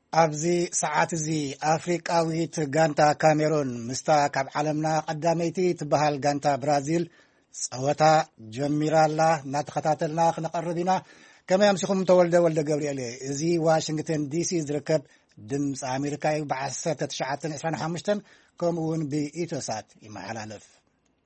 أبزي ساعات زي أفريقاويت غانتا كاميرون مستا كاب عالمنا قداميتي تبهال غانتا برازيل صوتا جميرالا ناتخاتلنا نقربنا كما يمسكم تولد جبريل زي واشنطن دي سي زركب دمس أمريكا بعثة تشعتن 25 كمون بإيتوسات إما حلالف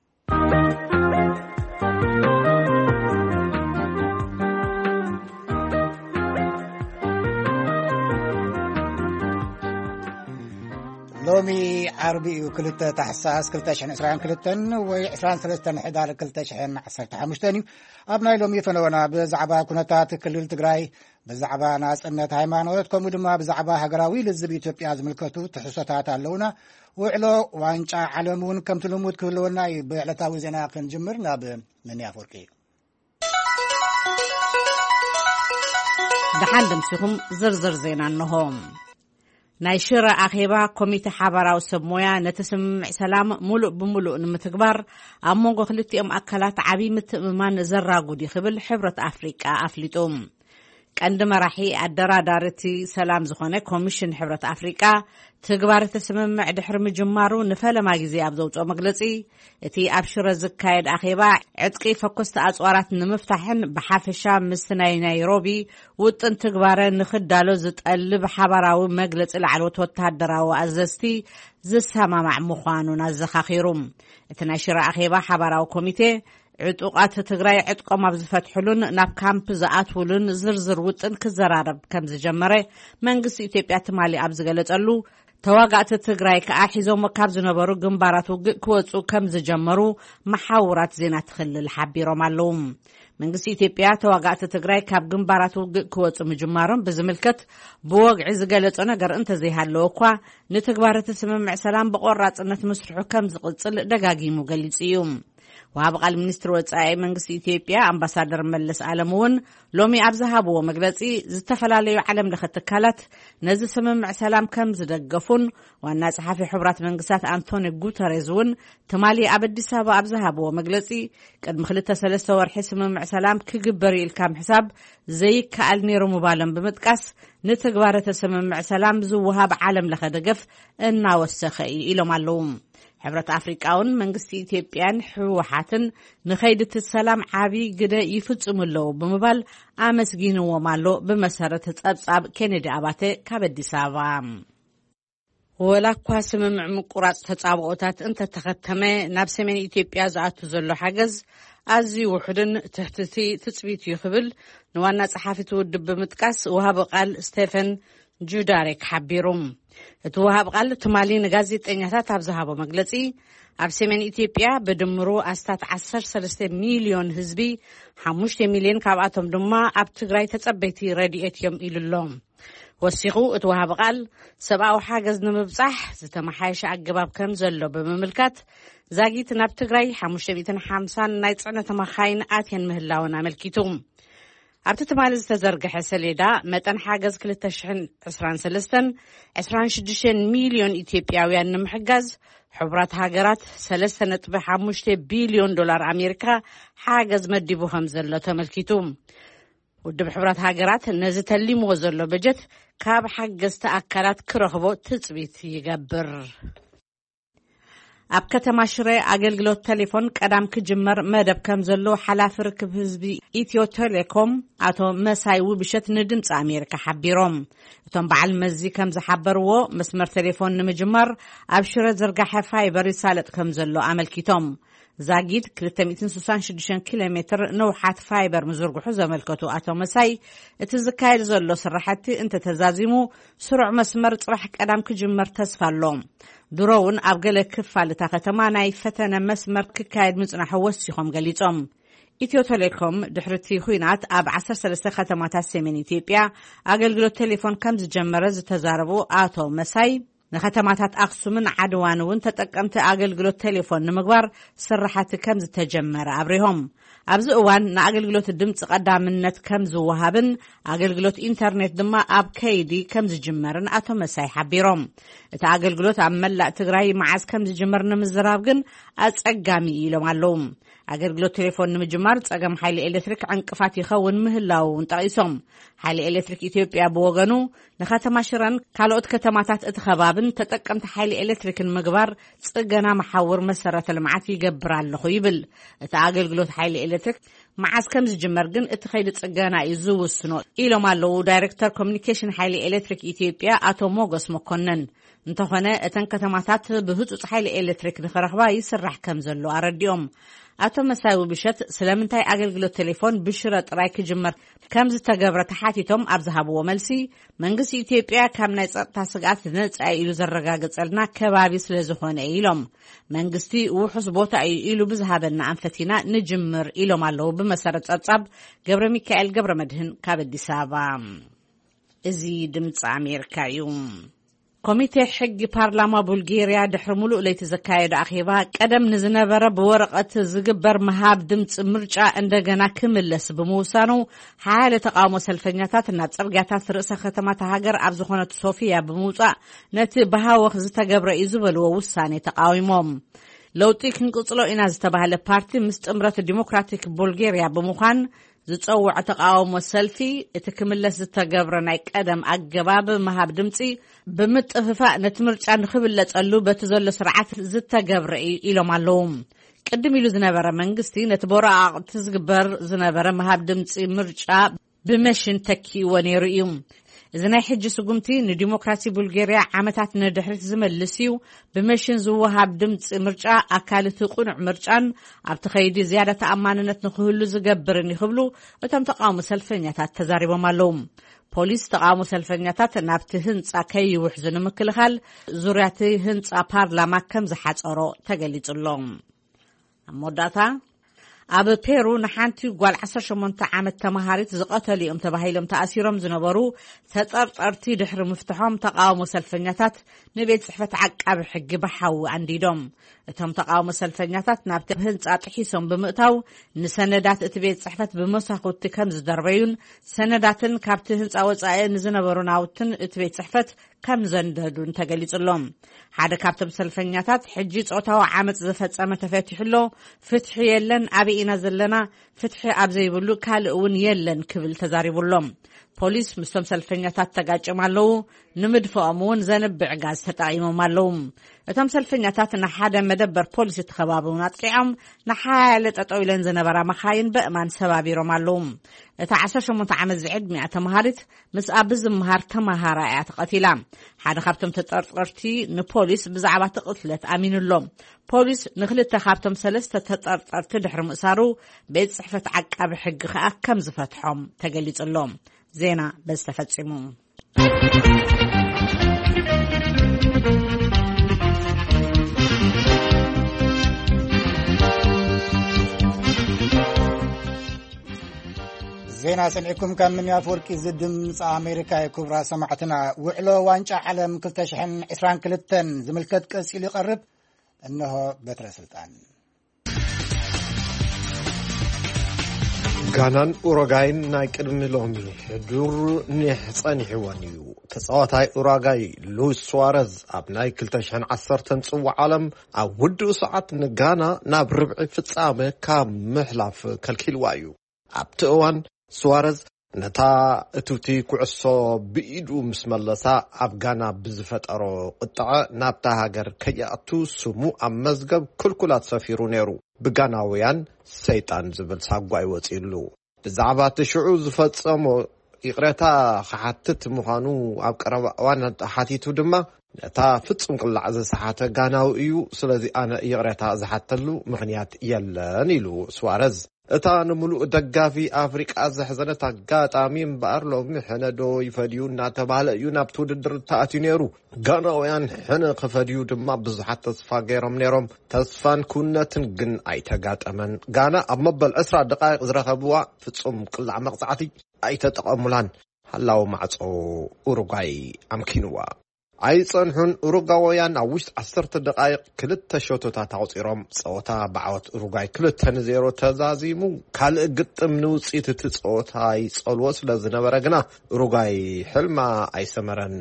لومي عربي وكلتا تحساس كلتا شحن إسرائيل كلتن وإسرائيل ثلاثة حدار كلتا شحن عصرت حمشتاني أبناء لومي فنونا بزعبا كنتات كلل تقراي بزعبا ناس أنت هايمانويتكم ودما بزعبا هقراوي للزبي توبياز ملكتو تحسوتات اللونا وعلو وانشا علمون كم تلموت كلونا بعلتاوي زينا كنجمرنا بمن يافوركي دحال دمسيهم زرزر زينا النهم نايشر أخيبا كوميتي حبارا وسبمويا نتسمع سلام ملؤ بملؤ نمتكبر أمونغو خلتي أكلات عبي متأمان زراغو دي خبل حبرة أفريقيا أفليتوم عندما راحي الدرادارتي سلام زخونة كوميشن حبرة أفريقيا تقبار تسمع دحر مجمارو نفال ما جزي أبزوج ومقلتي اتي أبشر زكايد أخيبا عدقي فكست أزوارات نمفتحن بحافشا مستناي نيروبي وطن تقبار نخدالو زتقلب حبراو مقلت العلوت وتهدراو أزستي زسهما مع مخوانو نزخاخيروم اتناشر أخيبا حبراو كوميتي عطوقات تغراي عطقم ابز فتحلون ناب كامب زاتولون زرزر وطن كزرارب كم زجمره منغس ኢትዮጵያ ተማሊ ابز ገለጸሉ ተዋጋዕቲ ትግራይ ከአሒዞም ካብ ዝነበሩ ግንባራት ክወጹ ከም ዝጀመሩ መሓውራት ዜና ትኽልል ሓቢሮም ኣለዉ መንግስቲ ኢትዮጵያ ተዋጋዕቲ ትግራይ ካብ ግንባራት ክወጹ ምጅማሮም ብዝምልከት ብወግዒ ዝገለጸ ነገር እንተዘይሃለዎ እኳ ንትግባራት ስምምዕ ሰላም በቆራጽነት መስርሑ ከም ዝቅጽል ደጋጊሙ ገሊጹ እዩ وابقال منستر وصاي منغس ኢትዮጵያ አምባሳደር መለስ አለሙን ሎሚ አብዛሃብዎ መግለጺ ዝተፈላልዩ ዓለም ለኸ ተካላት ነዚ ስምምዕ ሰላም ከም ዝደገፉን ዋና ጸሐፊ ሕብራት መንግስታት አንቶኒ ጉተሬዝውን ተማሊ አበዲስ አበባ አብዛሃብዎ መግለጺ ቅድሚ 2-3 ወርሒ ስምምዕ ሰላም ክግበር ኢልካም ሕሳብ ዘይከአል ነይሩ ምባለም በመጥቃስ ንተግባረተ ስምምዕ ሰላም ዝውሃብ ዓለም ለኸ ደገፍ እናወሰኸ ኢሎም ኣለዉ حبرة أفريقياون منغستي إثيوبيان حوحاتن نخيدة السلام عابي قد يفتزم اللو بمبال آمسجينو ومالو بمسارة تتصاب كندي أباتي كابدي سابام ولا قاسم مقراص تتصابوتات انت تختمه نفس من إثيوبيا زاتو زلو حجز أزي وحدن تحتتي تثبيت يخبل نوانا صحافة ودب متقاس وهاب قال ستيفن جوداريك حبيروم توهاب قال تمالين ጋዜጠኛታት አብዛሃቦ መግለጺ ኣብ ሰሜን ኢትዮጵያ በድምሩ ኣስታት 13 ሚሊዮን ህዝቢ 5 ሚሊዮን ካብኣቶም ድማ ኣብ ትግራይ ተጸበይቲ ረድኤት እዮም ኢሉሎም ወሲኹ እትወሃብ ቃል ሰብኣዊ ሓገዝ ንምብጻሕ ዝተመሓየሸ ኣገባብ ከም ዘሎ በመምልከት ዛጊት ናብ ትግራይ 550 ናይ ጽዕነት መኻይን ኣትየን ምህላውን ኣመልኪቱ ኣብቲ ተማሊ ዝተዘርግሐ ሰሌዳ መጠን ሓገዝ 2023 ሚሊዮን ኢትዮጵያውያን ንምሕጋዝ ሕብራት ሃገራት 3.5 ቢሊዮን ዶላር ኣሜሪካ ሓገዝ መዲቡ ከም ዘሎ ተመልኪቱ ውድብ ሕብራት ሃገራት ነዚ ተሊምዎ ዘሎ በጀት ካብ ሓገዝቲ ኣካላት ክረኽቦ ትጽቢት ይገብር ኣብ ከተማ ሽረ ኣገልግሎት ቴሌፎን ቀዳም ክጅመር መደብ ከም ዘሎ ሓላፊ ርክብ ህዝቢ ኢትዮ ቴሌኮም ኣቶ መሳይ ውብሸት ንድምፂ ኣሜሪካ ሓቢሮም እቶም በዓል መዚ ከም ዝሓበርዎ መስመር ቴሌፎን ንምጅመር ኣብ ሽረ ዝርጋሐ ፋይበር ይሳለጥ ከም ዘሎ ኣመልኪቶም ዛጊድ 266 ኪሎሜትር ነውሓት ፋይበር ምዝርግሑ ዘመልከቱ ኣቶ መሳይ እቲ ዝካየድ ዘሎ ስራሕቲ እንተተዛዚሙ ስሩዕ መስመር ጽባሕ ቀዳም ክጅመር ተስፋ ኣሎ ድሮውን ኣብ ገለ ክፋልታ ከተማ ናይ ፈተነ መስመር ክካየድ ምጽናሕ ወሲኾም ገሊጾም ኢትዮ ቴሌኮም ድሕርቲ ኩናት ኣብ 13 ከተማታት ሰሜን ኢትዮጵያ ኣገልግሎት ቴሌፎን ከም ዝጀመረ ዝተዛረቡ ኣቶ መሳይ ንከተማታት ኣክሱምን ዓድዋንን ተጠቀምቲ ኣገልግሎት ቴሌፎን ንምግባር ስራሕቲ ከም ዝተጀመረ ኣብሪሆም ኣብዚ እዋን ንኣገልግሎት ድምጽ ቀዳምነት ከም ዝወሃብን ኣገልግሎት ኢንተርኔት ድማ ኣብ ከይዲ ከም ዝጅመርን ኣቶ መሳይ ሓቢሮም እቲ ኣገልግሎት ኣብ መላእ ትግራይ መዓዝ ከም ዝጅመር ንምዝራብ ግን ኣጸጋሚ ኢሎም ኣለዉ ኣገልግሎት ቴሌፎን ንምጅማር ጸገም ሓይሊ ኤሌክትሪክ ዕንቅፋት ይኸውን ምህላው እንጠቂሶም ሓይሊ ኤሌክትሪክ ኢትዮጵያ ብወገኑ ንከተማ ሽረን ካልኦት ከተማታት እቲ ከባብን ተጠቀምቲ ሓይሊ ኤሌክትሪክን ምግባር ጽገና መሓውር መሰረተ ልምዓት ይገብር ኣለኹ ይብል እቲ ኣገልግሎት ሓይሊ ኤሌክትሪክ መዓዝ ከም ዝጅመር ግን እቲ ኸይዲ ጽገና እዩ ዝውስኖ ኢሎም ኣለዉ ዳይሬክተር ኮሚኒኬሽን ሓይሊ ኤሌክትሪክ ኢትዮጵያ ኣቶ ሞጎስ መኮነን እንተኾነ እተን ከተማታት ብህጹጽ ሓይሊ ኤሌክትሪክ ንኽረኽባ ይስራሕ ከም ዘሎ ኣረዲኦም ኣቶ መሳይ ውብሸት ስለምንታይ ኣገልግሎት ቴሌፎን ብሽረ ጥራይ ክጅመር ከም ዝተገብረ ተሓቲቶም ኣብ ዝሃብዎ መልሲ መንግስቲ ኢትዮጵያ ካብ ናይ ጸጥታ ስጋት ነጻ ኢሉ ዘረጋግጸልና ከባቢ ስለ ዝኾነ ኢሎም መንግስቲ ውሑስ ቦታ እዩ ኢሉ ብዝሃበና አንፈቲና ንጅምር ኢሎም ኣለዉ ብመሰረት ጸብጻብ ገብረ ሚካኤል ገብረ መድህን ካብ አዲስ አበባ እዚ ድምፂ ኣሜሪካ እዩ ኮሚቴ ሕጊ ፓርላማ ቡልጋሪያ ድሕሪ ሙሉእ ለይቲ ዘካየደ ኣኼባ ቀደም ንዝነበረ ብወረቐት ዝግበር መሃብ ድምፂ ምርጫ እንደገና ክምለስ ብምውሳኑ ሓያለ ተቃውሞ ሰልፈኛታት ናብ ጽርግያታት ርእሰ ከተማታ ሃገር ኣብ ዝኾነት ሶፊያ ብምውጻእ ነቲ በሃወኽ ዝተገብረ እዩ ዝበልዎ ውሳኔ ተቃዊሞም ለውጢ ክንቅጽሎ ኢና ዝተባሃለ ፓርቲ ምስ ጥምረት ዲሞክራቲክ ቡልጋሪያ ብምዃን ዝጸውዕ ተቃውሞ ሰልፊ እቲ ክምለስ ዝተገብረ ናይ ቀደም ኣገባብ መሃብ ድምፂ ብምጥፍፋእ ነቲ ምርጫ ንኽብለጸሉ በቲ ዘሎ ስርዓት ዝተገብረ ኢሎም ኣለዉ ቅድም ኢሉ ዝነበረ መንግስቲ ነቲ በወረቓቕቲ ዝግበር ዝነበረ መሃብ ድምፂ ምርጫ ብመሽን ተኪእዎ ነይሩ እዩ እዚ ናይ ሕጂ ስጉምቲ ንዲሞክራሲ ቡልጋሪያ ዓመታት ንድሕሪት ዝመልስ እዩ ብመሽን ዝወሃብ ድምፂ ምርጫ ኣካልቲ ቁኑዕ ምርጫን ኣብቲ ኸይዲ ዝያዳ ተኣማንነት ንኽህሉ ዝገብርን ይኽብሉ እቶም ተቃውሞ ሰልፈኛታት ተዛሪቦም ኣለዉ ፖሊስ ተቃውሞ ሰልፈኛታት ናብቲ ህንጻ ከይውሕዙ ንምክልኻል ዙርያቲ ህንጻ ፓርላማ ከም ዝሓፀሮ ተገሊጹሎም ኣብ መወዳእታ ኣብ ፔሩ ንሓንቲ ጓል 18 ዓመት ተማሃሪት ዝቐተሉ እዮም ተባሂሎም ተኣሲሮም ዝነበሩ ተጠርጠርቲ ድሕሪ ምፍትሖም ተቃውሞ ሰልፈኛታት ንቤት ጽሕፈት ዓቃቢ ሕጊ ብሓዊ አንዲዶም እቶም ተቃውሞ ሰልፈኛታት ናብቲ ህንጻ ጥሒሶም ብምእታው ንሰነዳት እቲ ቤት ጽሕፈት ብመሳኹቲ ከም ዝደርበዩን ሰነዳትን ካብቲ ህንጻ ወጻኢ ንዝነበሩ ናውትን እቲ ቤት ጽሕፈት ከም ዘንደዱን ተገሊጹሎም ሓደ ካብቶም ሰልፈኛታት ሕጂ ጾታዊ ዓመፅ ዝፈጸመ ተፈቲሕሎ ፍትሒ የለን ኣበኢና ዘለና ፍትሒ ኣብ ዘይብሉ ካልእ እውን የለን ክብል ተዛሪቡሎም ፖሊስ ምስቶም ሰልፈኛታት ተጋጭም ኣለዉ ንምድፍኦም እውን ዘንብዕ ጋዝ ተጠቒሞም ኣለዉ እቶም ሰልፈኛታት ንሓደ መደበር ፖሊስ ተኸባቢውን ኣጥቂዖም ንሓያለ ጠጠው ኢለን ዝነበራ መኻይን በእማን ሰባቢሮም ኣለዉ እታ 18 ዓመት ዝዕድሚኣ ተማሃሪት ምስ ኣብ ዝምሃር ተማሃራ እያ ተቐቲላ ሓደ ካብቶም ተጠርጠርቲ ንፖሊስ ብዛዕባ ተቕትለት ኣሚኑሎም ፖሊስ ንኽልተ ካብቶም ሰለስተ ተጠርጠርቲ ድሕሪ ምእሳሩ ቤት ጽሕፈት ዓቃቢ ሕጊ ከዓ ከም ዝፈትሖም ተገሊጹሎም ዜና በዝተፈጺሙ ዜና ሰምዕኩም ከም ምን ያፈወርቂ ድምፂ ኣሜሪካ ክቡራ ሰማዕትና ውዕሎ ዋንጫ ዓለም 2022 ዝምልከት ቀፂሉ ይቐርብ እነሆ በትረ ስልጣን ጋናን ኡሩጋይን ናይ ቅድሚ ሎሚ ሕዱር ንሕፀኒሕወን እዩ ተጻዋታይ ኡሩጋይ ሉዊስ ሱዋረዝ ኣብ ናይ 2010 ጽዋዕ ዓለም ኣብ ውድኡ ሰዓት ንጋና ናብ ርብዒ ፍጻመ ካብ ምሕላፍ ከልኪልዋ እዩ ኣብቲ እዋን ሱዋረዝ ነታ እቱቲ ኩዕሶ ብኢዱ ምስ መለሳ ኣብ ጋና ብዝፈጠሮ ቁጥዐ ናብታ ሃገር ከይኣቱ ስሙ ኣብ መዝገብ ኩልኩላት ሰፊሩ ነይሩ ብጋናውያን ሰይጣን ዝብል ሳጓይ ወፂሉ ብዛዕባ ትሽዑ ዝፈጸሞ ይቕረታ ክሓትት ምዃኑ ኣብ ቀረባ እዋን ሓቲቱ ድማ ነታ ፍጹም ቅላዕ ዝሰሓተ ጋናዊ እዩ ስለዚ ኣነ ይቕረታ ዝሓተሉ ምኽንያት የለን ኢሉ ሱዋረዝ እታ ንሙሉእ ደጋፊ ኣፍሪቃ ዘሕዘነት ኣጋጣሚ እምበኣር ሎሚ ሕነዶ ይፈድዩ እናተባህለ እዩ ናብቲ ውድድር ተኣትዩ ነይሩ ጋናውያን ሕነ ክፈድዩ ድማ ብዙሓት ተስፋ ገይሮም ነይሮም ተስፋን ኩነትን ግን ኣይተጋጠመን ጋና ኣብ መበል 20 ደቃይቕ ዝረኸብዋ ፍጹም ቅላዕ መቕጻዕቲ ኣይተጠቐሙላን ሃላዊ ማዕጾ ኡሩጋይ ኣምኪንዋ ኣይጸንሑን ኡሩጋውያን ኣብ ውሽጢ 10 ደቃይቕ ክልተ ሾቶታት ኣውፂሮም ፀወታ ብዓወት ኡሩጋይ 2-0 ተዛዚሙ ካልእ ግጥም ንውፅኢት እቲ ፀወታ ይጸልዎ ስለ ዝነበረ ግና ኡሩጋይ ሕልማ ኣይሰመረን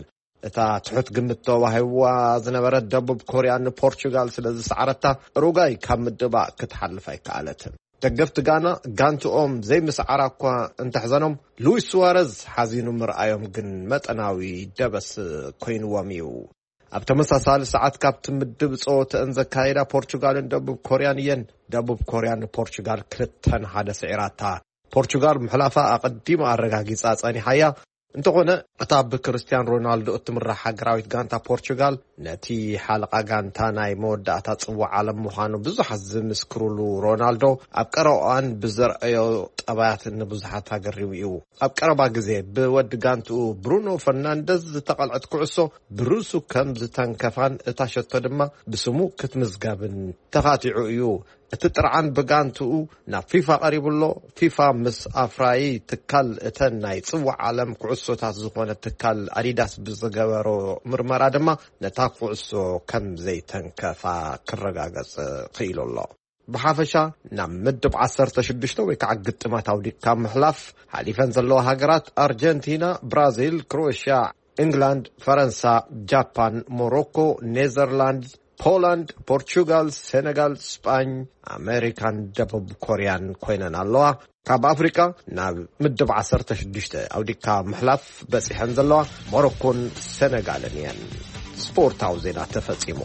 እታ ትሑት ግምት ተዋሂብዋ ዝነበረት ደቡብ ኮርያ ንፖርቹጋል ስለዚ ሰዓረታ ኡሩጓይ ካብ ምድባ ክትሓልፍ ኣይከኣለትን ደገፍቲ ጋና ጋንቲኦም ዘይምስዓራ እኳ እንተሕዘኖም ሉዊስ ሱዋረዝ ሓዚኑ ምርኣዮም ግን መጠናዊ ደበስ ኮይንዎም እዩ ኣብ ተመሳሳሊ ሰዓት ካብቲ ምድብ ጾወተን ዘካየዳ ፖርቹጋልን ደቡብ ኮርያን እየን ደቡብ ኮርያ ንፖርቹጋል 2-1 ስዒራታ ፖርቹጋል ምሕላፋ ኣቀዲማ ኣረጋጊጻ ጸኒሓያ እንተኾነ እታ ብክርስቲያን ሮናልዶ እትምራሕ ሃገራዊት ጋንታ ፖርቹጋል ነቲ ሓለቓ ጋንታ ናይ መወዳእታ ጽዋዕ ዓለም ምዃኑ ብዙሓት ዝምስክሩሉ ሮናልዶ ኣብ ቀረባን ብዘርአዮ ጠባያት ንብዙሓት ሃገሪው እዩ ኣብ ቀረባ ግዜ ብወዲ ጋንትኡ ብሩኖ ፈርናንደዝ ዝተቐልዐት ኩዕሶ ብርሱ ከም ዝተንከፋን እታ ሸቶ ድማ ብስሙ ክትምዝገብን ተኻቲዑ እዩ እቲ ጥርዓን ብጋንትኡ ናብ ፊፋ ቀሪቡሎ ፊፋ ምስ ኣፍራይ ትካል እተን ናይ ጽዋዕ ዓለም ኩዕሶታት ዝኾነ ትካል ኣዲዳስ ብዝገበሮ ምርመራ ድማ ነታ ኩዕሶ ከም ዘይተንከፋ ክረጋገጽ ክኢሉሎ ብሓፈሻ ናብ ምድብ 16 ወይ ከዓ ግጥማት ኣውዲካ ምሕላፍ ሓሊፈን ዘለዋ ሃገራት ኣርጀንቲና ብራዚል ክሮኤሽያ ኢንግላንድ ፈረንሳ ጃፓን ሞሮኮ ኔዘርላንድ ፖላንድ ፖርቹጋል ሴኔጋል ስፓኝ ኣሜሪካን ደቡብ ኮርያን ኮይነን ኣለዋ ካብ ኣፍሪካ ናብ ምድብ 16 ኣውዲካ ምሕላፍ በፂሐን ዘለዋ ሞሮኮን ሴኔጋልን እየን ስፖርታዊ ዜና ተፈጺሙ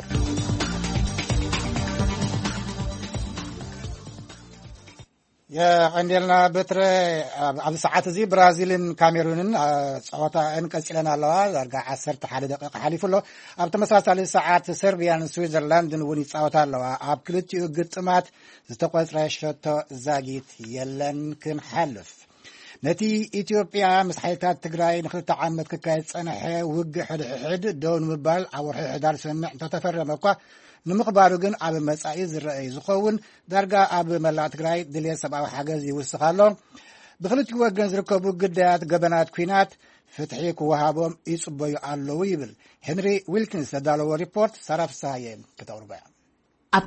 የቀንዴልና በትረ ኣብ ሰዓት እዚ ብራዚልን ካሜሩንን ጸወታ እንቀጽለና ኣለዋ ዳርጋ 11 ደቂቃ ሓሊፉሎ ኣብ ተመሳሳሊ ሰዓት ሰርቢያን ስዊዘርላንድን እውን ይጻወታ ኣለዋ ኣብ ክልቲኡ ግጥማት ዝተቆጽረ ሸቶ ዛጊት የለን ክንሓልፍ ነቲ ኢትዮጵያ ምስ ሓይልታት ትግራይ ንኽልተ ዓመት ክካየድ ጸንሐ ውግእ ሕድሕድ ደው ንምባል ኣብ ወርሒ ሕዳር ስምምዕ እንተተፈረመ እኳ ንምኽባሩ ግን ኣብ መጻኢ ዝረአይ ዝኸውን ዳርጋ ኣብ መላእ ትግራይ ድልየት ሰብኣዊ ሓገዝ ይውስኽ ኣሎ ብክልቲኡ ወገን ዝርከቡ ግዳያት ገበናት ኩናት ፍትሒ ክወሃቦም ይጽበዩ ኣለዉ ይብል ሄንሪ ዊልኪንስ ዘዳለዎ ሪፖርት ሰራፍሳየ ከተቕርበያ ኣብ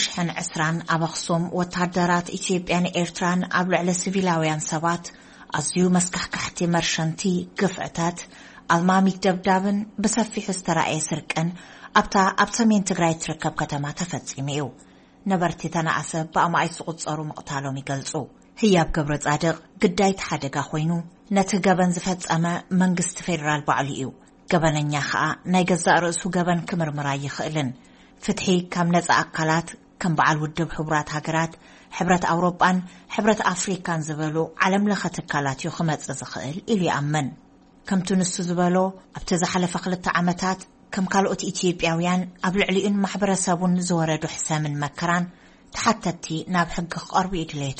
2020 ኣብ ኣኽሱም ወታደራት ኢትዮጵያን ኤርትራን ኣብ ልዕሊ ሲቪላውያን ሰባት ኣዝዩ መስካሕካሕቲ መርሸንቲ ግፍዕታት ኣልማሚት ደብዳብን ብሰፊሑ ዝተረኣየ ስርቅን ኣብታ ኣብ ሰሜን ትግራይ ትርከብ ከተማ ተፈጺሙ እዩ ነበርቲ ተናእሰ ብኣማይ ዝቁጸሩ መቕታሎም ይገልጹ ህያብ ገብረ ጻድቕ ግዳይ ተሓደጋ ኮይኑ ነቲ ገበን ዝፈጸመ መንግስቲ ፌደራል ባዕሉ እዩ ገበነኛ ከዓ ናይ ገዛእ ርእሱ ገበን ክምርምራ ይኽእልን ፍትሒ ካብ ነጻ ኣካላት ከም በዓል ውድብ ሕቡራት ሃገራት ሕብረት ኣውሮጳን ሕብረት ኣፍሪካን ዝበሉ ዓለም ለኸ ትካላት እዩ ክመጽእ ዝኽእል ኢሉ ይኣመን ከምቲ ንሱ ዝበሎ ኣብቲ ዝሓለፈ 2 ዓመታት ከም ካልኦት ኢትዮጵያውያን ኣብ ልዕሊኡን ማሕበረሰቡን ዝወረዱ ሕሰምን መከራን ተሓተቲ ናብ ሕጊ ክቐርቡ ይድለቱ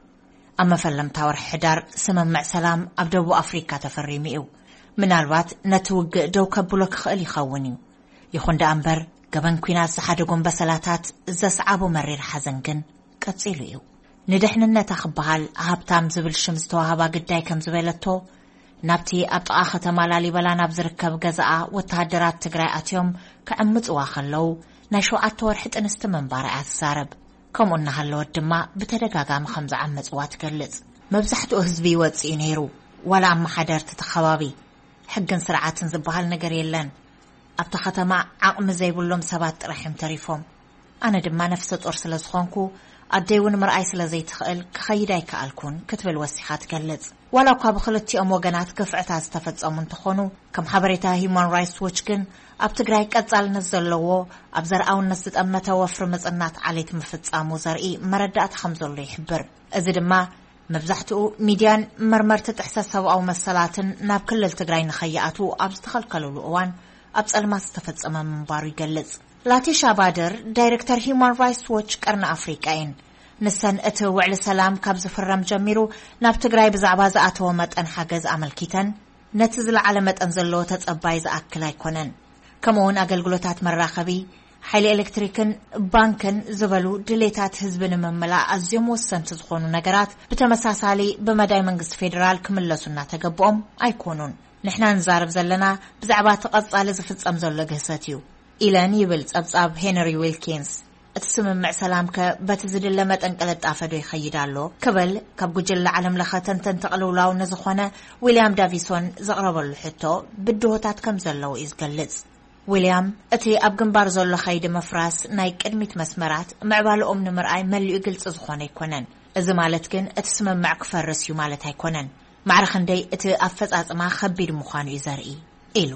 ኣብ መፈለምታ ወርሒ ሕዳር ስምምዕ ሰላም ኣብ ደቡብ ኣፍሪካ ተፈሪሙ እዩ ምናልባት ነቲ ውግእ ደው ከብሎ ክኽእል ይኸውን እዩ ይኹን ደኣ እምበር ገበን ኩናት ዝሓደጎም በሰላታት ዘስዓቦ መሪር ሓዘን ግን ቀጺሉ እዩ ንድሕንነታ ክበሃል ሃብታም ዝብል ሽም ዝተዋህባ ግዳይ ከም ዝበለቶ ናብቲ ኣብ ጥቓ ከተማ ላሊበላ ናብ ዝርከብ ገዛኣ ወታደራት ትግራይ ኣትዮም ክዕምጽዋ ከለው ናይ 7 ወርሒ ጥንስቲ መንባር እያ ትዛረብ ከምኡ እናሃለወት ድማ ብተደጋጋሚ ከም ዝዓመጽዋ ትገልጽ መብዛሕትኡ ህዝቢ ይወጽእ ነይሩ ዋላ ኣመሓደርቲ ተኸባቢ ሕግን ስርዓትን ዝበሃል ነገር የለን ኣብታ ከተማ ዓቕሚ ዘይብሎም ሰባት ጥራሕም ተሪፎም ኣነ ድማ ነፍሰ ጦር ስለ ዝኾንኩ ኣደይውን ምርኣይ ስለ ዘይትኽእል ክኸይድ ኣይከኣልኩን ክትብል ወሲኻ ትገልጽ ዋላ እኳ ብክልቲኦም ወገናት ግፍዕታት ዝተፈጸሙ እንትኾኑ ከም ሓበሬታ ሂውማን ራይትስ ዎች ግን ኣብ ትግራይ ቀጻልነት ዘለዎ ኣብ ዘርኣውነት ዝጠመተ ወፍሪ ምጽናት ዓሌት ምፍጻሙ ዘርኢ መረዳእታ ከም ዘሎ ይሕብር እዚ ድማ መብዛሕትኡ ሚድያን መርመርቲ ጥሕሰት ሰብኣዊ መሰላትን ናብ ክልል ትግራይ ንኸይኣቱ ኣብ ዝተኸልከለሉ እዋን ኣብ ጸልማት ዝተፈጸመ ምንባሩ ይገልጽ ላቲሻ ባደር ዳይሬክተር ሂውማን ራይትስ ዎች ቀርኒ ኣፍሪቃ እየን ንሰን እቲ ውዕሊ ሰላም ካብ ዝፍረም ጀሚሩ ናብ ትግራይ ብዛዕባ ዝኣተወ መጠን ሓገዝ ኣመልኪተን ነቲ ዝለዓለ መጠን ዘለዎ ተጸባይ ዝኣክል ኣይኮነን ከምኡውን ኣገልግሎታት መራኸቢ ሓይሊ ኤሌክትሪክን ባንክን ዝበሉ ድሌታት ህዝቢ ንምምላእ ኣዝዮም ወሰንቲ ዝኾኑ ነገራት ብተመሳሳሊ ብመዳይ መንግስቲ ፌደራል ክምለሱና ተገቦም ኣይኮኑን ንሕና ንዛረብ ዘለና ብዛዕባ ተቐጻሊ ዝፍጸም ዘሎ ግህሰት እዩ ኢለን ይብል ጸብጻብ ሄንሪ ዊልኪንስ እትስምምዕ ሰላም በትዝድለ መጠን ቀለጣፈዶ ይኸይዳሎ ክብል ካብ ጉጅለ ዓለም ለኸ ተንተን ተቕልውላው ነዝኾነ ዊልያም ዳቪሶን ዘቕረበሉ ሕቶ ብድሆታት ከም ዘለው ይዝገልጽ ዊልያም እቲ ኣብ ግንባር ዘሎ ኸይዲ መፍራስ ናይ ቅድሚት መስመራት ምዕባለኦም ንምርኣይ መሊኡ ግልጽ ዝኾነ ይኮነን እዚ ማለት ግን እቲ ስምምዕ ክፈርስ እዩ ማለት ኣይኮነን ማዕረ ክንደይ እቲ ኣፈጻጽማ ከቢድ ምዃኑ እዩ ዘርኢ ኢሉ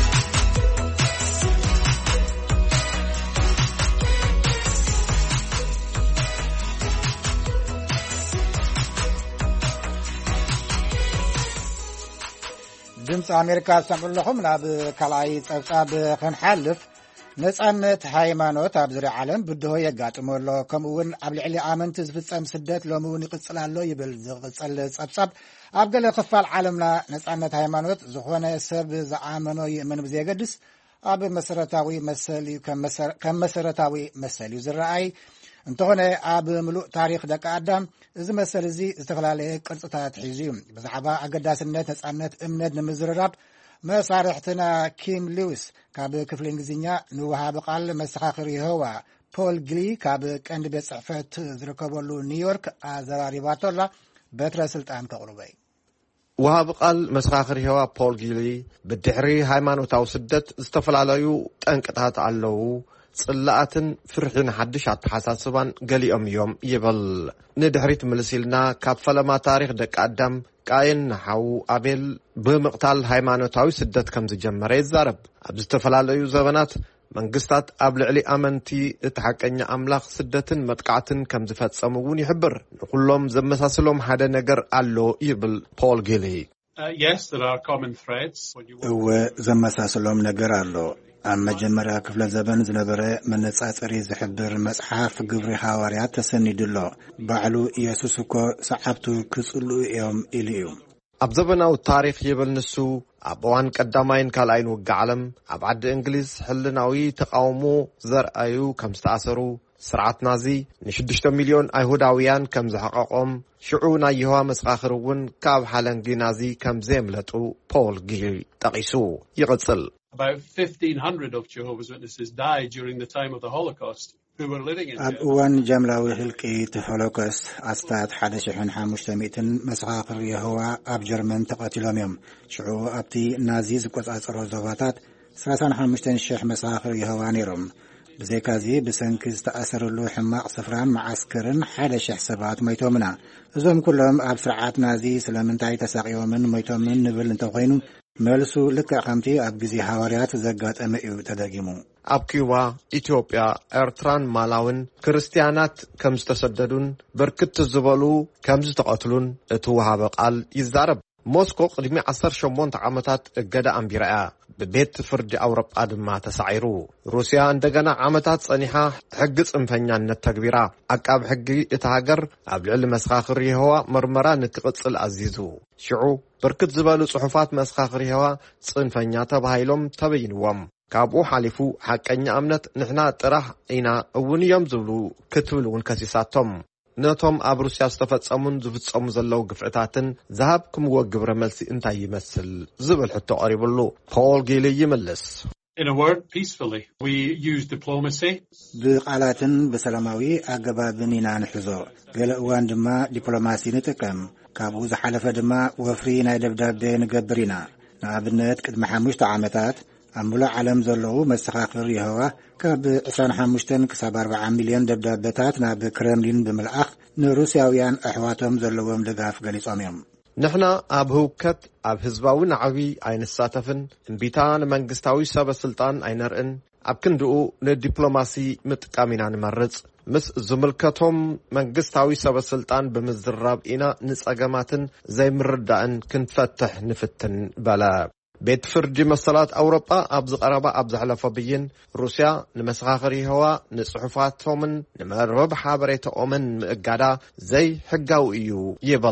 ድምፂ ኣሜሪካ ሰምዑ ለኹም ናብ ካልኣይ ጸብጻብ ክንሓልፍ ነጻነት ሃይማኖት ኣብ ዙርያ ዓለም ብድሆ የጋጥሞ ኣሎ ከምኡውን ኣብ ልዕሊ ኣመንቲ ዝፍጸም ስደት ሎሚ እውን ይቕጽል ኣሎ ይብል ዝቕጽል ጸብጻብ ኣብ ገለ ክፋል ዓለምና ነጻነት ሃይማኖት ዝኾነ ሰብ ዝኣመኖ ይእመን ብዘየገድስ ኣብ መሰረታዊ መሰልዩ ከም መሰረታዊ መሰልዩ ዝረኣይ እንተኾነ ኣብ ምሉእ ታሪክ ደቂ ኣዳም እዚ መሰል እዚ ዝተፈላለየ ቅርጽታት ሒዙ እዩ ብዛዕባ ኣገዳስነት ነጻነት እምነት ንምዝርራብ መሳርሕትና ኪም ሉዊስ ካብ ክፍሊ እንግሊዝኛ ንውሃቢ ቃል መሰኻኽር ይህዋ ፖል ግሊ ካብ ቀንዲ ቤት ጽሕፈት ዝርከበሉ ኒውዮርክ ኣዘራሪባቶላ በትረ ስልጣን ከቕርበይ ወሃቢ ቃል መሰኻኽር ይህዋ ፖል ግሊ ብድሕሪ ሃይማኖታዊ ስደት ዝተፈላለዩ ጠንቅታት ኣለዉ ጽላኣትን ፍርሕን ሓድሽ ኣተሓሳስባን ገሊኦም እዮም ይብል ንድሕሪት ምልሲልና ካብ ፈለማ ታሪክ ደቂ ኣዳም ቃየን ሓው ኣቤል ብምቕታል ሃይማኖታዊ ስደት ከም ዝጀመረ ይዛረብ ኣብ ዝተፈላለዩ ዘበናት መንግስታት ኣብ ልዕሊ ኣመንቲ እቲ ሓቀኛ ኣምላኽ ስደትን መጥቃዕትን ከም ዝፈጸሙ እውን ይሕብር ንኩሎም ዘመሳስሎም ሓደ ነገር ኣሎ ይብል ፖል ጊሊ Yes, there are common threads. እወ ዘመሳስሎም ነገር ኣሎ ኣብ መጀመርያ ክፍለ ዘበን ዝነበረ መነጻጸሪ ዝሕብር መጽሓፍ ግብሪ ሐዋርያት ተሰኒድሎ ባዕሉ ኢየሱስ እኮ ሰዓብቱ ክጽልኡ እዮም ኢሉ እዩ ኣብ ዘበናዊ ታሪክ ይብል ንሱ ኣብ እዋን ቀዳማይን ካልኣይን ውግእ ዓለም ኣብ ዓዲ እንግሊዝ ሕልናዊ ተቃውሞ ዘርአዩ ከም ዝተኣሰሩ ስርዓት ናዚ ን6 ሚልዮን ኣይሁዳውያን ከም ዝሐቀቆም ሽዑ ናይ ይህዋ መስኻኽር እውን ካብ ሓለንጊ ናዚ ከም ዘምለጡ ፖል ጊሊ ጠቂሱ ይቕጽል About 1,500 of Jehovah's Witnesses died during the time of the Holocaust who were living in ኣብ እዋን ጀምላዊ ህልቂት ሆሎኮስት ኣስታት 1500 መስኻኽር ይህዋ ኣብ ጀርመን ተቐቲሎም እዮም ሽዑ ኣብቲ ናዚ ዝቆጻጸሮ ዞባታት 35,000 መስኻኽር ይህዋ ነይሮም ብዘይካዚ ብሰንኪ ዝተኣሰረሉ ሕማቕ ስፍራን መዓስከርን 1,000 ሰባት ሞይቶምና እዞም ኩሎም ኣብ ስርዓት ናዚ ስለምንታይ ተሳቂዮምን ሞይቶምን ንብል እንተኾይኑ መልሱ ልክዕ ከምቲ ኣብ ግዜ ሐዋርያት ዘጋጠመ እዩ ተደጊሙ ኣብ ኪዩባ ኢትዮጵያ ኤርትራን ማላውን ክርስቲያናት ከም ዝተሰደዱን ብርክት ዝበሉ ከም ዝተቐትሉን እቲ ወሃበ ቃል ይዛረብ ሞስኮ ቅድሚ 18 ዓመታት እገዳ ኣንቢራያ ብቤት ፍርዲ ኣውሮጳ ድማ ተሳዒሩ ሩስያ እንደገና ዓመታት ጸኒሓ ሕጊ ጽንፈኛነት ተግቢራ ኣቃብ ሕጊ እቲ ሃገር ኣብ ልዕሊ መስኻኽር ይህዋ መርመራ ንክቕጽል ኣዚዙ ሽዑ ብርክት ዝበሉ ጽሑፋት መስኻኽር ይህዋ ጽንፈኛ ተባሂሎም ተበይንዎም ካብኡ ሓሊፉ ሓቀኛ እምነት ንሕና ጥራሕ ኢና እውን እዮም ዝብሉ ክትብል እውን ከሲሳቶም ነቶም ኣብ ሩስያ ዝተፈጸሙን ዝፍጸሙ ዘለው ግፍዕታትን ዝሃብኩምዎ ግብረ መልሲ እንታይ ይመስል ዝብል ሕቶ ቀሪብሉ ፖል ጊሊ ይመልስ In a word, peacefully. We use diplomacy. ብቃላትን በሰላማዊ አገባብን ኢና ንሕዞ ገለ እዋን ድማ ዲፕሎማሲ ንጥቀም ካብኡ ዝሓለፈ ድማ ወፍሪ ናይ ደብዳቤ ንገብር ኢና ንኣብነት ቅድሚ 5 ዓመታት ኣብ ሙሉእ ዓለም ዘለዉ መሰኻኽር ይህዋ ካብ 25 ክሳብ 40 ሚልዮን ደብዳቤታት ናብ ክሬምሊን ብምልኣኽ ንሩስያውያን ኣሕዋቶም ዘለዎም ድጋፍ ገሊጾም እዮም ንሕና ኣብ ህውከት ኣብ ህዝባዊ ናዕቢ ኣይንሳተፍን እምቢታ ንመንግስታዊ ሰበስልጣን ኣይነርእን ኣብ ክንድኡ ንዲፕሎማሲ ምጥቃም ኢና ንመርጽ ምስ ዝምልከቶም መንግስታዊ ሰበስልጣን ብምዝራብ ኢና ንጸገማትን ዘይምርዳእን ክንፈትሕ ንፍትን በለ ቤት ፍርዲ መሰላት ኣውሮጳ ኣብ ዝቐረባ ኣብ ዝሕለፈ ብይን ሩስያ ንመስኻኽር ይህዋ ንጽሑፋቶምን ንመርበብ ሓበሬታኦምን ምእጋዳ ዘይ ሕጋዊ እዩ ይብል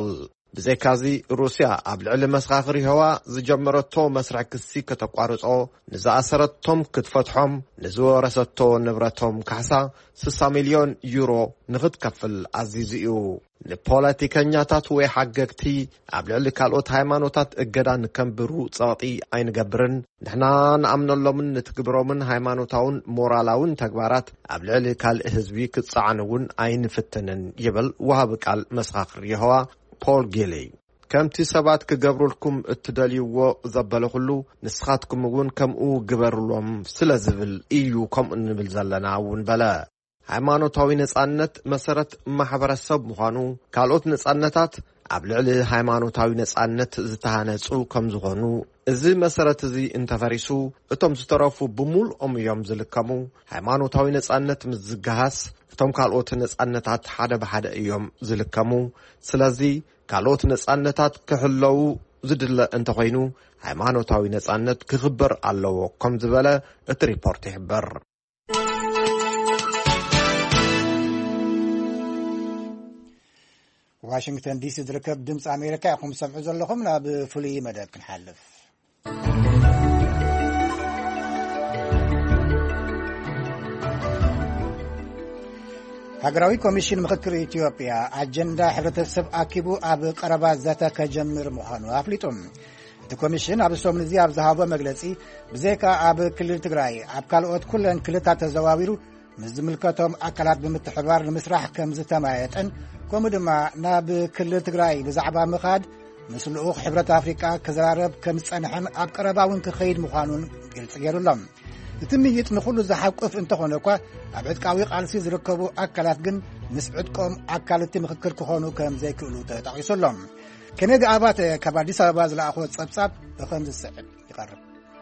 ብዘይካዚ ሩስያ ኣብ ልዕሊ መስኻኽሪ ህዋ ዝጀመረቶ መስርዕ ክሲ ከተቋርጾ ንዝኣሰረቶም ክትፈትሖም ንዝወረሰቶ ንብረቶም ካሕሳ 60 ሚልዮን ዩሮ ንኽትከፍል ኣዚዙ እዩ ንፖለቲከኛታት ወይ ሓገግቲ ኣብ ልዕሊ ካልኦት ሃይማኖታት እገዳ ንከንብሩ ጸቕጢ ኣይንገብርን ንሕና ንኣምነሎምን ንትግብሮምን ሃይማኖታውን ሞራላውን ተግባራት ኣብ ልዕሊ ካልእ ህዝቢ ክትጻዕንውን ኣይንፍትንን ይብል ወሃቢ ቃል መስኻኽሪ ህዋ ፖል ጊሊ ከምቲ ሰባት ክገብሩልኩም እትደልይዎ ዘበለኹሉ ንስኻትኩም እውን ከምኡ ግበሩሎም ስለ ዝብል እዩ ከምኡ ንብል ዘለና እውን በለ ሃይማኖታዊ ነጻነት መሰረት ማሕበረሰብ ምዃኑ ካልኦት ነጻነታት ኣብ ልዕሊ ሃይማኖታዊ ነጻነት ዝተሃነጹ ከም ዝኾኑ እዚ መሰረት እዚ እንተፈሪሱ እቶም ዝተረፉ ብምልኦም እዮም ዝልከሙ ሃይማኖታዊ ነጻነት ምስ ዝገሃስ እቶም ካልኦት ነጻነታት ሓደ ብሓደ እዮም ዝልከሙ ስለዚ ካልኦት ነጻነታት ክሕለዉ ዝድለ እንተኾይኑ ሃይማኖታዊ ነጻነት ክኽበር ኣለዎ ከም ዝበለ እቲ ሪፖርት ይሕብር ዋሽንግተን ዲሲ ዝርከብ ድምፂ ኣሜሪካ ኢኹም ሰምዑ ዘለኹም ናብ ፍሉይ መደብ ክንሓልፍ ሃገራዊ ኮሚሽን ምክክር ኢትዮጵያ ኣጀንዳ ሕብረተሰብ ኣኪቡ ኣብ ቀረባ ዘተ ከጀምር ምዃኑ ኣፍሊጡም እቲ ኮሚሽን ኣብ ሰሙን እዚ ኣብ ዝሃቦ መግለጺ ብዘይካ ኣብ ክልል ትግራይ ኣብ ካልኦት ኩለን ክልታት ተዘዋዊሩ ምስ ዝምልከቶም ኣካላት ብምትሕባር ንምስራሕ ከም ዝተማየጠን ከምኡ ድማ ናብ ክልል ትግራይ ብዛዕባ ምኻድ ምስ ልኡኽ ሕብረት ኣፍሪቃ ክዘራረብ ከም ዝጸንሐን ኣብ ቀረባ እውን ክኸይድ ምዃኑን ግልጽ ገይሩሎም እቲ ምይጥ ንኹሉ ዝሓቁፍ እንተኾነ እኳ ኣብ ዕጥቃዊ ቃልሲ ዝርከቡ ኣካላት ግን ምስ ዕጥቆም ኣካል እቲ ምክክር ክኾኑ ከም ዘይክእሉ ተጠቒሱሎም ከነዲ ኣባተ ካብ ኣዲስ ኣበባ ዝለኣኾ ጸብጻብ ብኸምዚ ዝስዕብ ይቐርብ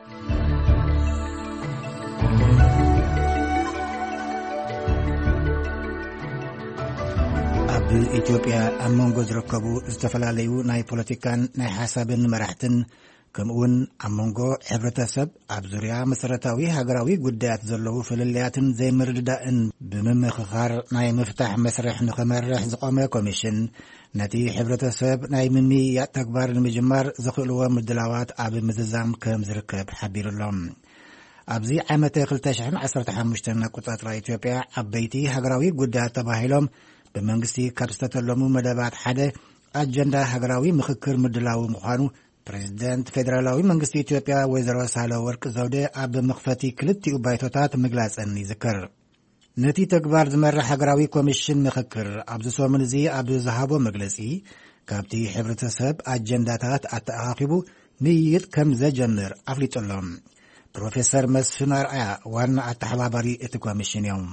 ኣብ ኢትዮጵያ ኣብ መንጎ ዝርከቡ ዝተፈላለዩ ናይ ፖለቲካን ናይ ሓሳብን መራሕትን ከምኡውን ኣብ መንጎ ሕብረተሰብ ኣብ ዙርያ መሰረታዊ ሃገራዊ ጉዳያት ዘለዉ ፍልልያትን ዘይምርድዳእን ብምምኽኻር ናይ ምፍታሕ መስርሕ ንኸመርሕ ዝቆመ ኮሚሽን ነቲ ሕብረተሰብ ናይ ምምይያጥ ተግባር ንምጅማር ዘኽእልዎ ምድላዋት ኣብ ምዝዛም ከም ዝርከብ ሓቢሩሎም ኣብዚ ዓመተ 2015 ኣቆጻጽራ ኢትዮጵያ ዓበይቲ ሃገራዊ ጉዳያት ተባሂሎም ብመንግስቲ ካብ ዝተተለሙ መደባት ሓደ ኣጀንዳ ሃገራዊ ምክክር ምድላው ምዃኑ ፕሬዚደንት ፌደራላዊ መንግስቲ ኢትዮጵያ ወይዘሮ ሳህለወርቅ ዘውዴ ኣብ መኽፈቲ ክልቲኡ ባይቶታት ምግላጸን ይዝከር ነቲ ተግባር ዝመርሕ ሃገራዊ ኮሚሽን ምክክር ኣብዚ ሰሙን እዚ ኣብ ዝሃቦ መግለጺ ካብቲ ሕብረተሰብ ኣጀንዳታት ኣተኣኻኺቡ ምይይጥ ከም ዘጀምር ኣፍሊጡሎም ፕሮፌሰር መስፍን ኣርኣያ ዋና ኣተሓባባሪ እቲ ኮሚሽን እዮም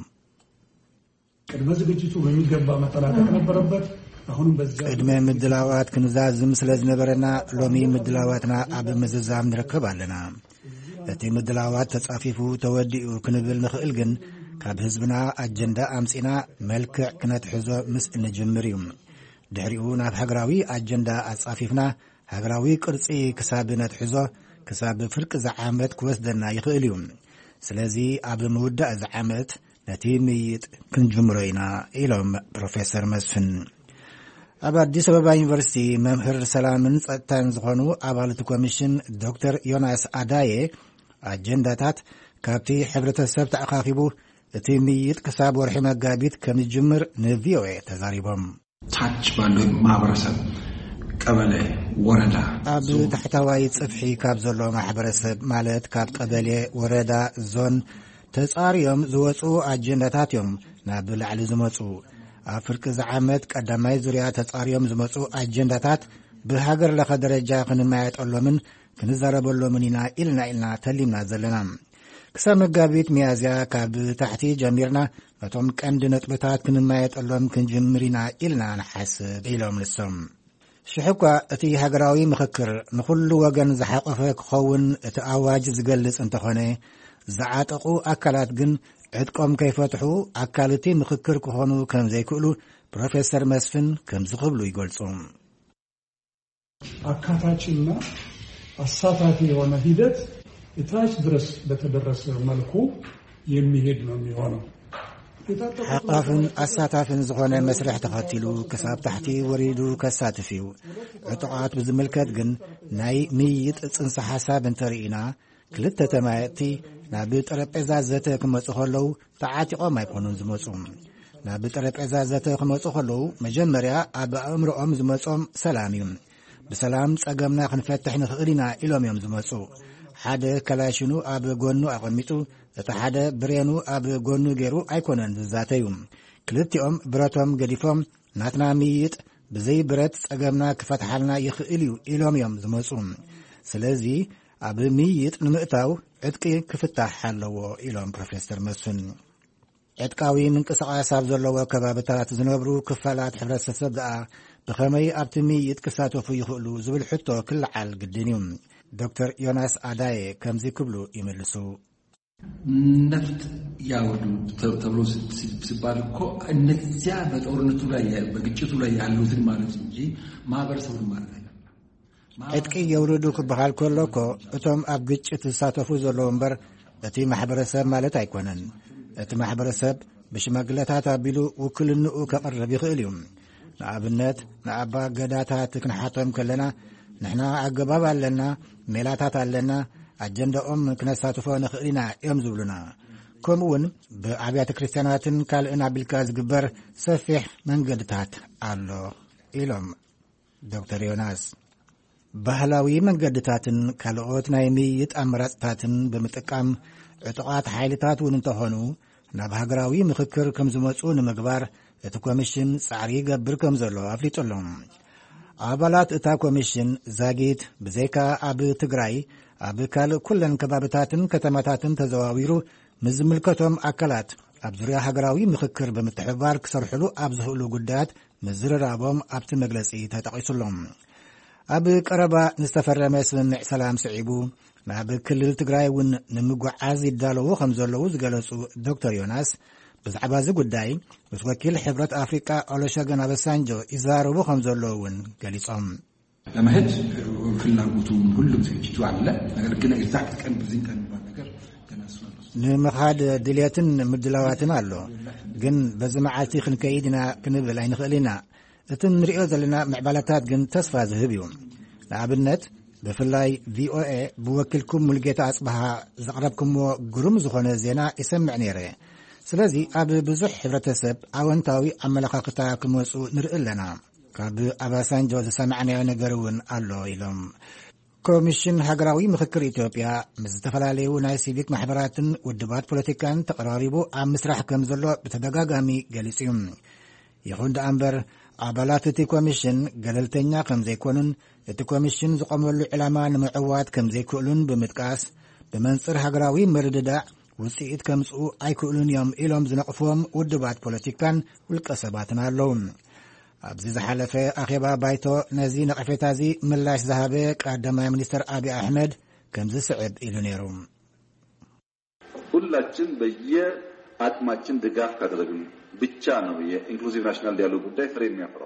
ቅድመ ዝግጅቱ በሚገባ መጠናቀቅ ነበረበት አሁንም በዚያ ቅድመ ምድላዋት ክንዛዝም ስለዝነበረና ሎሚ ምድላዋትና ኣብ ምዝዛም ንረክብ ኣለና እቲ ምድላዋት ተጻፊፉ ተወዲኡ ክንብል ንኽእል ግን ካብ ህዝብና ኣጀንዳ ኣምጺና መልክዕ ክነትሕዞ ምስ እንጅምር እዩ ድሕሪኡ ናብ ሃገራዊ ኣጀንዳ ኣጻፊፍና ሃገራዊ ቅርጺ ክሳብ ነትሕዞ ክሳብ ፍርቂ ዝዓመት ክወስደና ይኽእል እዩ ስለዚ ኣብ ምውዳእ ዝዓመት ነቲ ምይጥ ክንጅምሮ ኢና ኢሎም ፕሮፌሰር መስፍን ኣብ ኣዲስ ኣበባ ዩኒቨርሲቲ መምህር ሰላምን ጸጥታን ዝኾኑ ኣባላት ኮሚሽን ዶክተር ዮናስ ኣዳዬ ኣጀንዳታት ካብቲ ሕብረተሰብ ተኣኻኺቡ እቲ ምይጥ ክሳብ ወርሒ መጋቢት ከም ዝጅምር ንቪኦኤ ተዛሪቦም ታች ባለው ማህበረሰብ ቀበሌ ወረዳ ኣብ ታሕተዋይ ጽፍሒ ካብ ዘሎ ማሕበረሰብ ማለት ካብ ቀበሌ ወረዳ ዞን ተጻርዮም ዝወፁ ኣጀንዳታት እዮም ናብ ላዕሊ ዝመፁ ኣብ ፍርቂ ዝዓመት ቀዳማይ ዙርያ ተጻርዮም ዝመፁ ኣጀንዳታት ብሃገር ለኸ ደረጃ ክንማየጠሎምን ክንዛረበሎምን ኢልና ተሊምና ዘለና ክሳብ መጋቢት ሚያዝያ ካብ ታሕቲ ጀሚርና ነቶም ቀንዲ ነጥብታት ክንማየጠሎም ክንጅምር ኢና ኢልና ንሓስብ ኢሎም ንሶም ሽሕ እኳ እቲ ሃገራዊ ምክክር ንኹሉ ወገን ዝሓቆፈ ክኸውን እቲ ኣዋጅ ዝገልጽ እንተኾነ ዝዓጠቑ ኣካላት ግን ዕጥቆም ከይፈትሑ ኣካል እቲ ምክክር ክኾኑ ከም ዘይክእሉ ፕሮፌሰር መስፍን ከም ዝኽብሉ ይገልጹ አካታችና አሳታፊ የሆነ ሂደት እታች ድረስ በተደረሰ መልኩ የሚሄድ ነው የሚሆነው ሓቃፍን ኣሳታፍን ዝኾነ መስርሕ ተኸቲሉ ክሳብ ታሕቲ ወሪዱ ከሳትፍ እዩ ዕጡቓት ብዝምልከት ግን ናይ ምይይጥ ጽንሰ ሓሳብ እንተርኢና ክልተ ተማየጥቲ ናብ ጠረጴዛ ዘተ ክመጹ ከለዉ ተዓጢቖም ኣይኮኑን ዝመጹ ናብ ጠረጴዛ ዘተ ክመጹ ከለዉ መጀመርያ ኣብ ኣእምሮኦም ዝመጾም ሰላም እዩ ብሰላም ጸገምና ክንፈትሕ ንኽእል ኢና ኢሎም እዮም ዝመጹ ሓደ ከላሽኑ ኣብ ጎኑ ኣቐሚጡ እቲ ሓደ ብሬኑ ኣብ ጎኑ ገይሩ ኣይኮነን ዝዛተዩ ክልቲኦም ብረቶም ገዲፎም ናትና ምይይጥ ብዘይ ብረት ጸገምና ክፈትሓልና ይኽእል እዩ ኢሎም እዮም ዝመጹ ስለዚ ኣብ ምይይጥ ንምእታው ዕጥቂ ክፍታሕ ኣለዎ ኢሎም ፕሮፌሰር መስፍን ዕጥቃዊ ምንቅስቓስ ኣብ ዘለዎ ከባቢታት ዝነብሩ ክፋላት ሕብረተሰብ ደኣ ብኸመይ ኣብቲ ምይይጥ ክሳተፉ ይኽእሉ ዝብል ሕቶ ክለዓል ግድን እዩ ዶክተር ዮናስ አዳዬ ከምዚ ክብሉ ይመልሱ ነፍጥ ያወዱ ተብሎ ሲባል እኮ እነዚያ በጦርነቱ ላይ በግጭቱ ላይ ያሉትን ማለት እንጂ ማህበረሰቡን ማለት አይደለም ዕጥቂ የውርዱ ክበሃል ከሎኮ እቶም ኣብ ግጭት ዝሳተፉ ዘለዉ እምበር እቲ ማሕበረሰብ ማለት ኣይኮነን እቲ ማሕበረሰብ ብሽማግለታት ኣቢሉ ውክልንኡ ከቕርብ ይኽእል እዩ ንኣብነት ንኣባ ገዳታት ክንሓቶም ከለና ንሕና ኣገባብ ኣለና ሜላታት ኣለና ኣጀንዳኦም ክነሳትፎ ንኽእል ኢና እዮም ዝብሉና ከምኡውን ብኣብያተ ክርስቲያናትን ካልእን ኣቢልካ ዝግበር ሰፊሕ መንገድታት ኣሎ ኢሎም ዶክተር ዮናስ ባህላዊ መንገድታትን ካልኦት ናይ ምይይጥ ኣመራፅታትን ብምጥቃም ዕጡቓት ሓይልታት እውን እንተኾኑ ናብ ሃገራዊ ምክክር ከም ዝመፁ ንምግባር እቲ ኮሚሽን ጻዕሪ ይገብር ከም ዘሎ ኣፍሊጡሎም ኣባላት እታ ኮሚሽን ዛጊት ብዘይካ ኣብ ትግራይ ኣብ ካልእ ኩለን ከባቢታትን ከተማታትን ተዘዋዊሩ ምዝምልከቶም ኣካላት ኣብ ዙርያ ሃገራዊ ምክክር ብምትሕብባር ክሰርሕሉ ኣብ ዝኽእሉ ጉዳያት ምዝርራቦም ኣብቲ መግለጺ ተጠቒሱሎም ኣብ ቀረባ ንዝተፈረመ ስምምዕ ሰላም ስዒቡ ናብ ክልል ትግራይ እውን ንምጉዓዝ ይዳለዉ ከም ዘለዉ ዝገለጹ ዶክተር ዮናስ ብዛዕባ እዚ ጉዳይ ምስ ወኪል ሕብረት ኣፍሪቃ ኦሉሴጉን ኦባሳንጆ ይዛረቡ ከም ዘለዉ እውን ገሊጾም ለመሄድ ፍላጎቱም ሁሉም ዝግጅቱ አለ ነገር ግን ኤግዛክት ቀን ብዙ ቀን ነገር ንምኻድ ድልየትን ምድላዋትን ኣሎ ግን በዚ መዓልቲ ክንከይድ ኢና ክንብል ኣይንኽእል ኢና እቲ ንሪኦ ዘለና ምዕባለታት ግን ተስፋ ዝህብ እዩ ንኣብነት ብፍላይ ቪኦኤ ብወኪልኩም ሙልጌታ ኣጽባሃ ዘቕረብኩምዎ ግሩም ዝኾነ ዜና ይሰምዕ ነይረ ስለዚ ኣብ ብዙሕ ሕብረተሰብ ኣወንታዊ ኣመለኻኽታ ክመፁ ንርኢ ኣለና ካብ ኣባሳንጆ ዝሰማዕናዮ ነገር እውን ኣሎ ኢሎም ኮሚሽን ሃገራዊ ምክክር ኢትዮጵያ ምስ ዝተፈላለዩ ናይ ሲቪክ ማሕበራትን ውድባት ፖለቲካን ተቀራሪቡ ኣብ ምስራሕ ከም ዘሎ ብተደጋጋሚ ገሊጹ እዩ ይኹን ደኣ እምበር ኣባላት እቲ ኮሚሽን ገለልተኛ ከም ዘይኮኑን እቲ ኮሚሽን ዝቆመሉ ዕላማ ንምዕዋት ከም ዘይክእሉን ብምጥቃስ ብመንፅር ሃገራዊ ምርድዳእ ውፅኢት ከምፅኡ ኣይክእሉን እዮም ኢሎም ዝነቕፍዎም ውድባት ፖለቲካን ውልቀ ሰባትን ኣለዉ ኣብዚ ዝሓለፈ ኣኼባ ባይቶ ነዚ ነቐፌታ እዚ ምላሽ ዝሃበ ቀዳማይ ሚኒስትር አብይ አሕመድ ከምዚ ስዕብ ኢሉ ነይሩ ሁላችን በየአቅማችን ድጋፍ ካደረግን ብቻ ነው የኢንክሉሲቭ ናሽናል ዲያሎግ ጉዳይ ፍሬ የሚያፈራው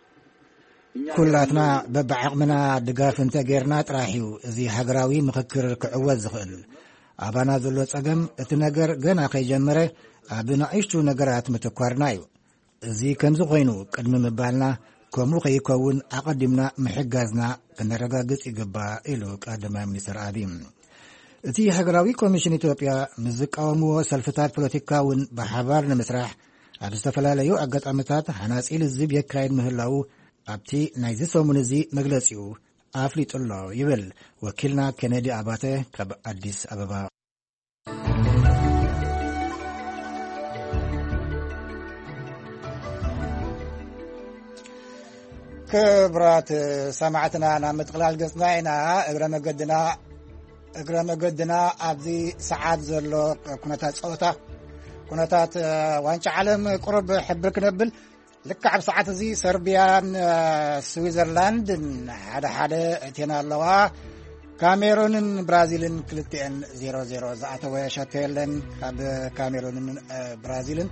ኩላትና በብዓቕምና ድጋፍ እንተጌርና ጥራሕ እዩ እዚ ሃገራዊ ምክክር ክዕወት ዝኽእል ኣባና ዘሎ ጸገም እቲ ነገር ገና ከይጀመረ ኣብ ንኣሽቱ ነገራት ምትኳርና እዩ እዚ ከምዚ ኮይኑ ቅድሚ ምባልና ከምኡ ከይከውን ኣቐዲምና ምሕጋዝና ክነረጋግጽ ይግባእ ኢሉ ቀዳማይ ሚኒስትር አብይ እቲ ሃገራዊ ኮሚሽን ኢትዮጵያ ምስ ዝቃወምዎ ሰልፍታት ፖለቲካ እውን ብሓባር ንምስራሕ ኣብ ዝተፈላለዩ ኣጋጣሚታት ሓናፂል ዝብ የካይድ ምህላው ኣብቲ ናይዚ ሰሙን እዚ መግለጺኡ ኣፍሊጡሎ ይብል ወኪልና ኬኔዲ ኣባተ ካብ ኣዲስ ኣበባ ክብራት ሰማዕትና ናብ ምጥቕላል ገጽና ኢና እግረ መገድና ኣብዚ ሰዓት ዘሎ ኩነታት ፀወታ ኩነታት ዋንጫ ዓለም ቁርብ ሕብር ክነብል ልክዕ ኣብ ሰዓት እዚ ሰርቢያን ስዊዘርላንድን ሓደ እቴና ኣለዋ ካሜሩንን ብራዚልን ክልቲአን 0-0 ዝኣተወ ሸቶ የለን ካብ ካሜሩንን ብራዚልን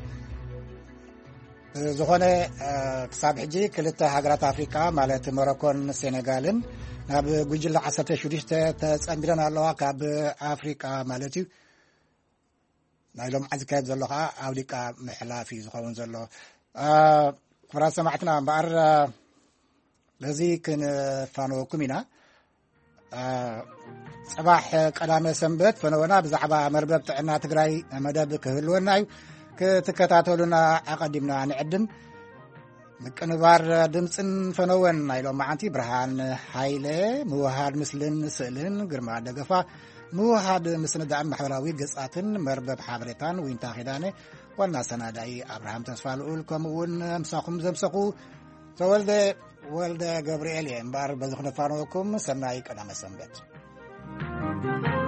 ዝኾነ ክሳብ ሕጂ ክልተ ሃገራት ኣፍሪቃ ማለት ሞሮኮን ሴኔጋልን ናብ ጉጅለ 16 ተጸምቢረን ኣለዋ ካብ ኣፍሪቃ ማለት እዩ ናይሎም ዓዝካየድ ዘሎ ከዓ ኣውሊቃ ምሕላፊ ዝኸውን ዘሎ ክብራት ሰማዕትና እምበኣር በዚ ክንፋነወኩም ኢና صباح قدام سنبت فنونا بزعبا مربب تعنا تግራይ መደብ ክህልወና እዩ ክትከታተሉና አቀዲምና ንዕድም ምቅንባር ድምፅን ፈነወን ናይሎም ማዓንቲ ብርሃን ኃይለ ምውሃድ ምስልን ስእልን ግርማ ደገፋ ምውሃድ ምስንዳን ማሕበራዊ ገጻትን መርበብ ሓበሬታን ወይንታ ኺዳነ ዋና ሰናዳይ አብርሃም ተስፋልኡል ከምውን ምሳኹም ዘምሰኹ ተወልደ ገብርኤል እምባር በዝኽነፋነወኩም ሰናይ ቀዳመ ሰንበት